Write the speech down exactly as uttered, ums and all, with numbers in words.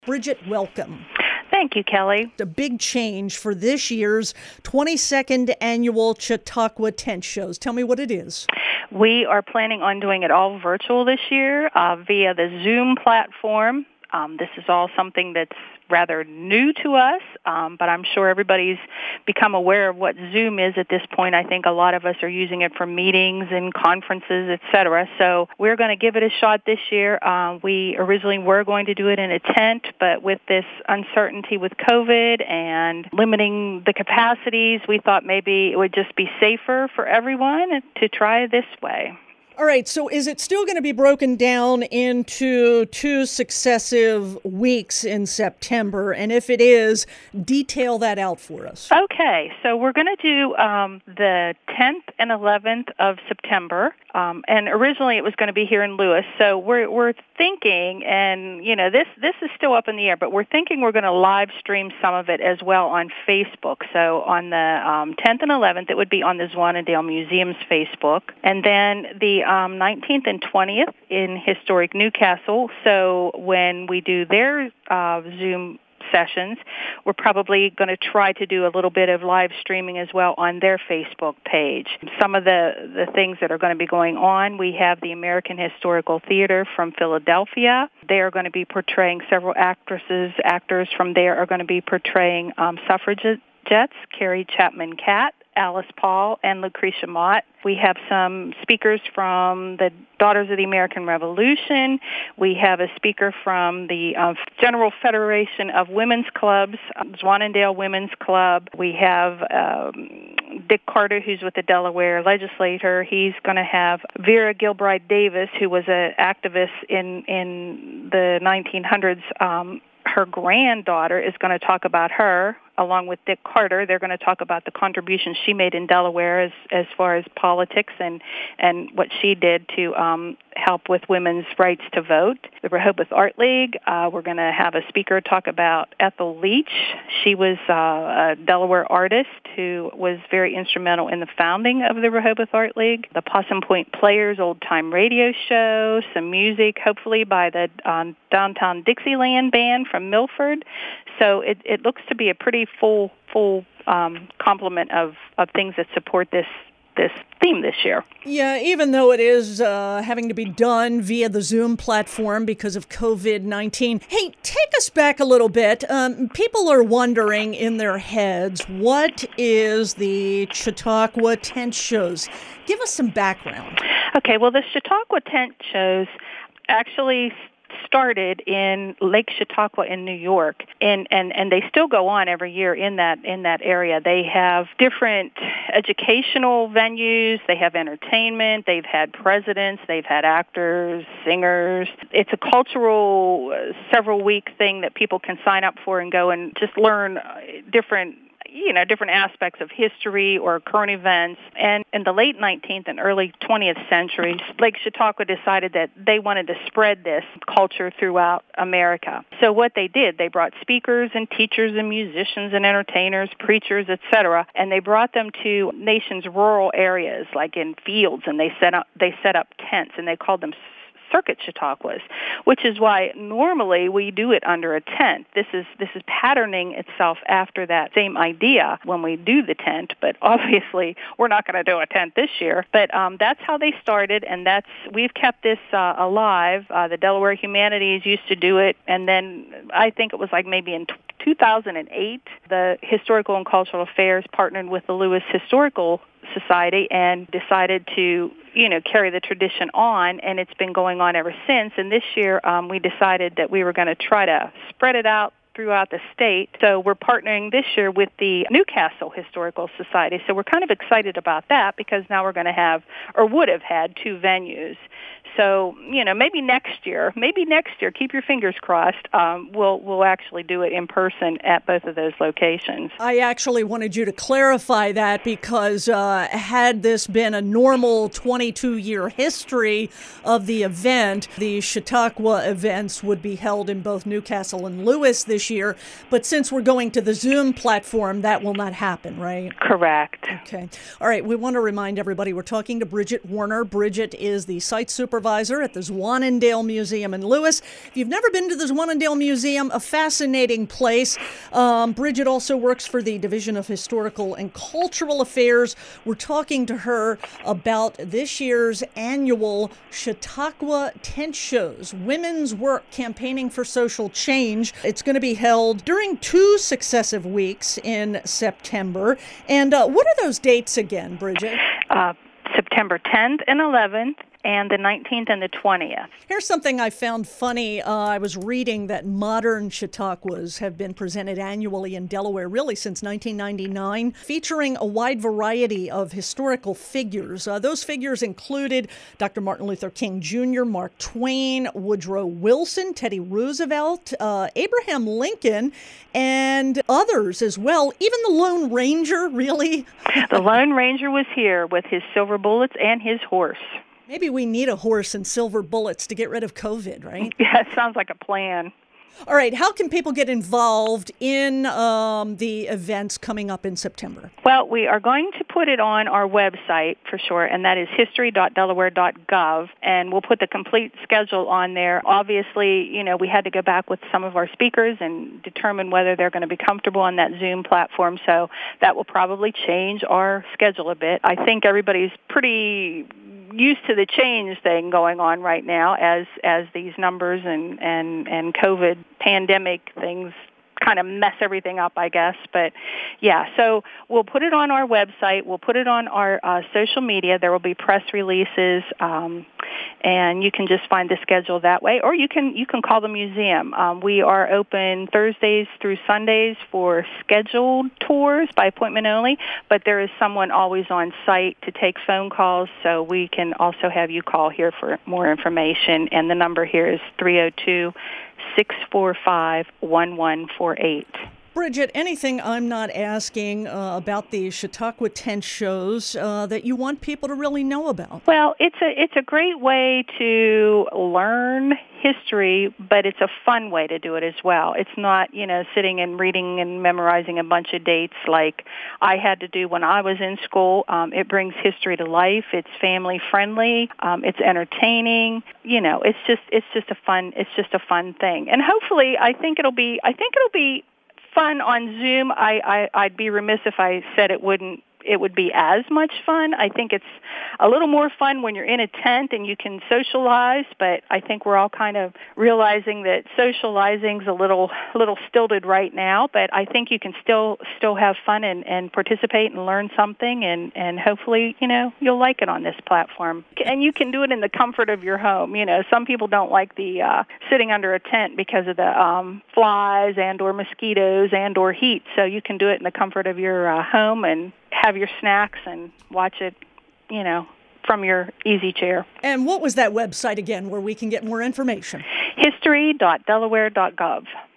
Bridget, welcome. Thank you, Kelly. A big change for this year's twenty-second annual Chautauqua Tent Shows. Tell me what it is. We are planning on doing it all virtual this year uh, via the Zoom platform. Um, this is all something that's rather new to us, um, but I'm sure everybody's become aware of what Zoom is at this point. I think a lot of us are using it for meetings and conferences, et cetera. So we're going to give it a shot this year. Uh, we originally were going to do it in a tent, but with this uncertainty with COVID and limiting the capacities, we thought maybe it would just be safer for everyone to try this way. All right, so is it still going to be broken down into two successive weeks in September? And if it is, detail that out for us. Okay, so we're going to do um, the tenth and eleventh of September, um, and originally it was going to be here in Lewis. So we're we're thinking, and you know, this this is still up in the air, but we're thinking we're going to live stream some of it as well on Facebook. So on the um, tenth and eleventh, it would be on the Zwannendale Museum's Facebook, and then the Um, nineteenth and twentieth in historic Newcastle. So when we do their uh, Zoom sessions, we're probably going to try to do a little bit of live streaming as well on their Facebook page. Some of the, the things that are going to be going on, we have the American Historical Theater from Philadelphia. They are going to be portraying several actresses. Actors from there are going to be portraying um, suffragettes, Carrie Chapman Catt, Alice Paul, and Lucretia Mott. We have some speakers from the Daughters of the American Revolution. We have a speaker from the uh, General Federation of Women's Clubs, Zwannendale Women's Club. We have um, Dick Carter, who's with the Delaware legislature. He's going to have Vera Gilbride Davis, who was an activist in, in the nineteen hundreds. Um, her granddaughter is going to talk about her, along with Dick Carter. They're going to talk about the contributions she made in Delaware as, as far as politics and, and what she did to um, help with women's rights to vote. The Rehoboth Art League, uh, we're going to have a speaker talk about Ethel Leach. She was uh, a Delaware artist who was very instrumental in the founding of the Rehoboth Art League. The Possum Point Players old-time radio show, some music, hopefully by the um, Downtown Dixieland Band from Milford. So it, it looks to be a pretty full full um, complement of, of things that support this this theme this year. Yeah, even though it is uh, having to be done via the Zoom platform because of COVID nineteen. Hey, take us back a little bit. Um, people are wondering in their heads, what is the Chautauqua Tent Shows? Give us some background. Okay, well, the Chautauqua Tent Shows actually started in Lake Chautauqua in New York, and, and, and they still go on every year in that in that area. They have different educational venues, they have entertainment, they've had presidents, they've had actors, singers. It's a cultural uh, several-week thing that people can sign up for and go and just learn uh, different you know, different aspects of history or current events. And in the late nineteenth and early twentieth centuries, Lake Chautauqua decided that they wanted to spread this culture throughout America. So what they did, they brought speakers and teachers and musicians and entertainers, preachers, et cetera, and they brought them to nation's rural areas, like in fields, and they set up, they set up tents, and they called them circuit Chautauquas, which is why normally we do it under a tent. This is this is patterning itself after that same idea when we do the tent, but obviously we're not going to do a tent this year. But um, that's how they started, and that's we've kept this uh, alive. Uh, the Delaware Humanities used to do it, and then I think it was like maybe in two thousand eight, the Historical and Cultural Affairs partnered with the Lewis Historical Society and decided to, you know, carry the tradition on, and it's been going on ever since. And this year, um, we decided that we were going to try to spread it out throughout the state. So we're partnering this year with the Newcastle Historical Society. So we're kind of excited about that because now we're going to have, or would have had, two venues. So, you know, maybe next year, maybe next year, keep your fingers crossed, um, we'll we'll actually do it in person at both of those locations. I actually wanted you to clarify that because uh, had this been a normal twenty-two-year history of the event, the Chautauqua events would be held in both Newcastle and Lewis this year. But since we're going to the Zoom platform, that will not happen, right? Correct. Okay. All right. We want to remind everybody we're talking to Bridget Warner. Bridget is the site supervisor at the Zwannendael Museum in Lewis. If you've never been to the Zwannendael Museum, a fascinating place. Um, Bridget also works for the Division of Historical and Cultural Affairs. We're talking to her about this year's annual Chautauqua Tent Shows, Women's Work Campaigning for Social Change. It's going to be held during two successive weeks in September. And uh, what are those dates again, Bridget? Uh, September tenth and eleventh. And the nineteenth and the twentieth. Here's something I found funny. Uh, I was reading that modern Chautauquas have been presented annually in Delaware really since nineteen ninety-nine, featuring a wide variety of historical figures. Uh, those figures included Doctor Martin Luther King Junior, Mark Twain, Woodrow Wilson, Teddy Roosevelt, uh, Abraham Lincoln, and others as well. Even the Lone Ranger, really? The Lone Ranger was here with his silver bullets and his horse. Maybe we need a horse and silver bullets to get rid of COVID, right? Yeah, it sounds like a plan. All right. How can people get involved in um, the events coming up in September? Well, we are going to put it on our website for sure, and that is history dot delaware dot gov, and we'll put the complete schedule on there. Obviously, you know, we had to go back with some of our speakers and determine whether they're going to be comfortable on that Zoom platform, so that will probably change our schedule a bit. I think everybody's pretty used to the change thing going on right now as as these numbers and and and COVID pandemic things kind of mess everything up, I guess. But yeah, so we'll put it on our website. We'll put it on our uh, social media. There will be press releases, um, and you can just find the schedule that way. Or you can you can call the museum. Um, we are open Thursdays through Sundays for scheduled tours by appointment only, but there is someone always on site to take phone calls, so we can also have you call here for more information. And the number here is three oh two, six four five, one one four eight. Bridget, anything I'm not asking uh, about the Chautauqua Tent Shows uh, that you want people to really know about? Well, it's a it's a great way to learn history, but it's a fun way to do it as well. It's not, you know, sitting and reading and memorizing a bunch of dates like I had to do when I was in school. Um, it brings history to life. It's family friendly. Um, it's entertaining. You know, it's just it's just a fun it's just a fun thing. And hopefully, I think it'll be I think it'll be fun on Zoom. I, I I'd be remiss if I said it wouldn't. It would be as much fun. I think it's a little more fun when you're in a tent and you can socialize, but I think we're all kind of realizing that socializing's a little little stilted right now, but I think you can still still have fun and, and participate and learn something, and, and hopefully, you know, you'll like it on this platform. And you can do it in the comfort of your home. You know, some people don't like the uh, sitting under a tent because of the um, flies and or mosquitoes and or heat, so you can do it in the comfort of your uh, home and have your snacks and watch it, you know, from your easy chair. And what was that website again where we can get more information? history dot delaware dot gov.